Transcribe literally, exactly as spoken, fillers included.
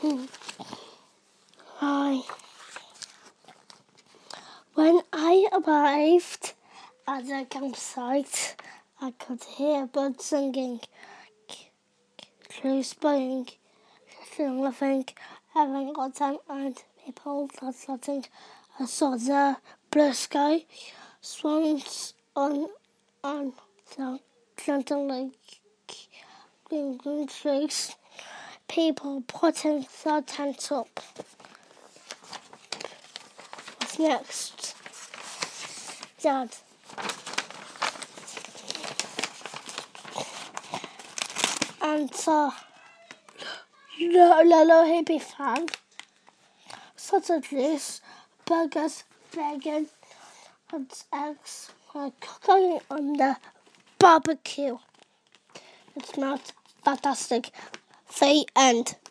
Hi. When I arrived at the campsite, I could hear birds singing, trees blowing, laughing, having a good time, and people chatting. I saw the blue sky, swans on on the gentle lake, green green trees, people putting the tent up. What's next, Dad? And uh, little hippie fan, sausages, burgers, bacon, and eggs are cooking on the barbecue. It smells fantastic. The end.